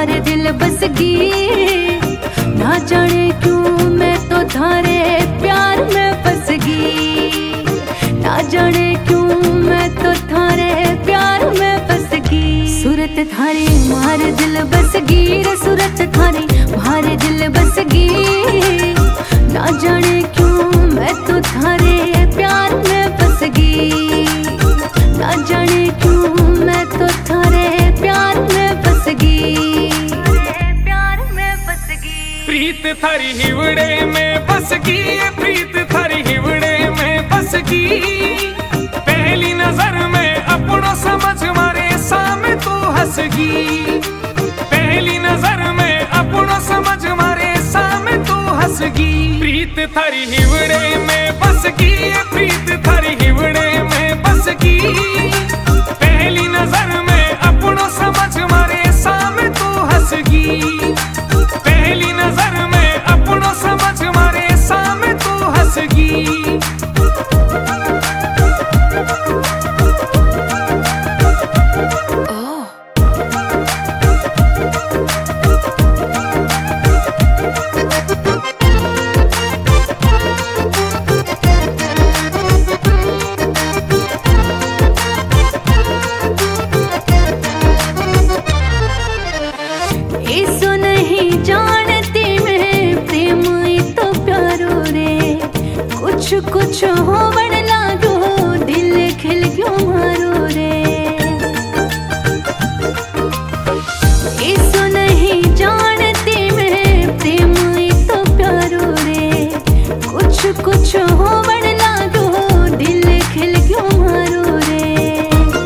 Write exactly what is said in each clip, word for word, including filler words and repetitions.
मारे दिल बस गई। ना जाने क्यों मैं तो थारे प्यार में फंस गई। ना जाने क्यों मैं तो थारे प्यार में फंस गई। सूरत थारी मारे दिल बस गई रे, सूरत थारी मारे दिल बस गई। ना जाने क्यों मैं तो थारे प्यार में फंस गई। ना जाने क्यों मैं तो थारे प्यार में फंस गई। प्यार में फंस गई। प्रीत थारी हिवड़े में फंस गई, प्रीत थारी हिवड़े में फंस गई। पहली नजर में अपनों समझ मारे सामने तू हंस गई। पहली नजर में अपनों समझ मारे सामने तू हंस गई। प्रीत थारी हिवड़े में फंस गई, प्रीत थारी हिवड़े में फंस गई। पहली नजर में अपनों समझ मारे सामने तू हंस गई। पहली नजर में अपनों समझ मारे सामने तू हंस गई। इसो नहीं जानती मैं प्रेम ही तो प्यारो रे। कुछ कुछ हो बड़ लागो दिल खिल क्यों मारो रे। इसो नहीं जानती मैं प्रेम ही तो प्यारो रे। कुछ कुछ हो बड़ लागो दिल खिल क्यों मारो रे।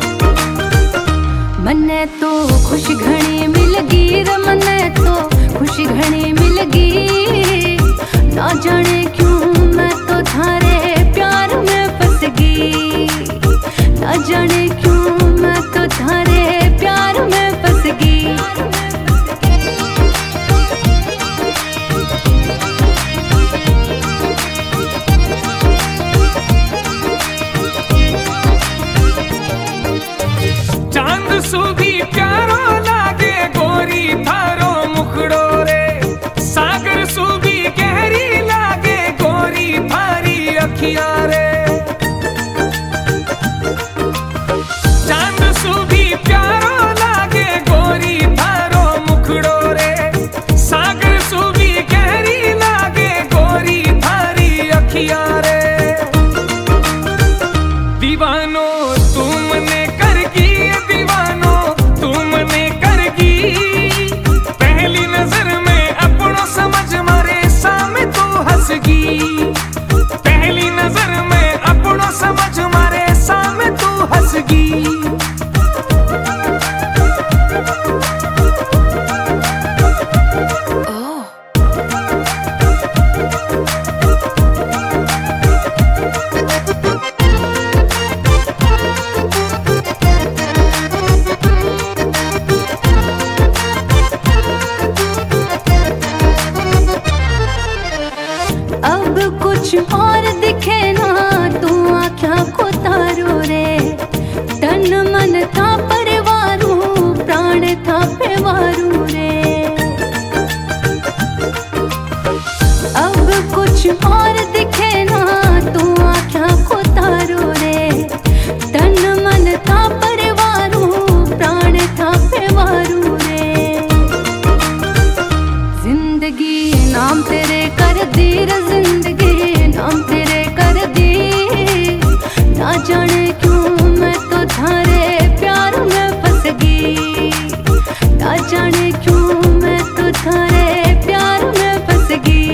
मन्ने तो खुश घणी मिल गई रे, मन्ने तो खुशी घणी मिल गई। ना जाने क्यों मैं तो थारे प्यार में फंस गई। ना जाने क्यों मैं तो थारे प्यार में फंस गई। चांद सुबी प्यारो लागे गोरी थारो मुखड़ो रे। सागर सुबी गहरी लागे गोरी थारी अखियां रे। चांद सुबी प्यारो लागे गोरी थारो मुखड़ो रे। सागर सुबी गहरी लागे गोरी थारी अखियां रे। दीवानो तुमने करगी, दीवानो तुमने करगी। पहली नजर में अपनों समझ मारे सामने तू हंस गई। पहली नजर में अपनों समझ मारे सामने तू हंस गई। अब कुछ और दिखे ना तू आँखों को तारो रे। तन मन था परिवारू प्राण था पेवारू रे। अब कुछ और दिखे ना तू आँखों को तारो रे। तन मन था परिवारू प्राण था पेवारू रे। जिंदगी नाम तेरे कर दी रे, जिंदगी नाम तेरे कर दी। ना जाने क्यों मैं तो थारे प्यार में फंस गई। ना जाने क्यों मैं तो थारे प्यार में फंस गई।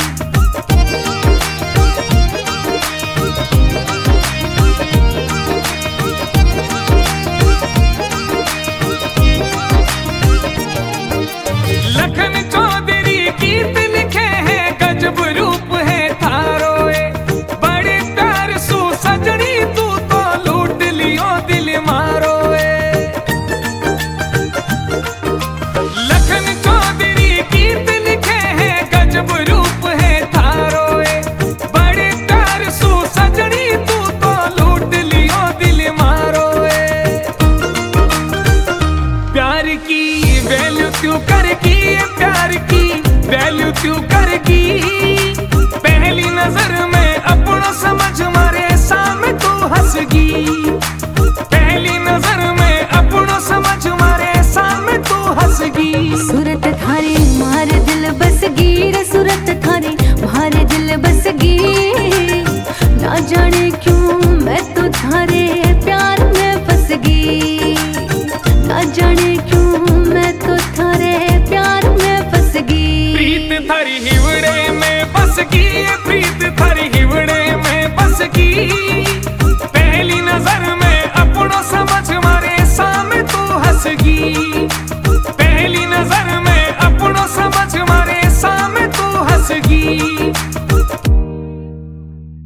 लखन चौधरी गीत लिखे हैं, गजब रूप है थारो ए। बड़े प्यार सु सजनी तू तो लूट लियो दिल मारो ए। वैल्यू तू करगी। पहली नजर में अपनों समझ मारे सामने तू हंसगी। पहली नजर में अपनों समझ मारे सामने तू हंसगी। सूरत थारी मारे दिल बसगी रे, सूरत थारी मारे दिल बसगी। ना जाने क्यों मैं तो थारे प्यार में फंसगी। ना जाने क्यों मैं तो थारे प्यार में फंसगी। प्रीत थारी हिवड़े में बसगी, प्रीत थारी हिवड़े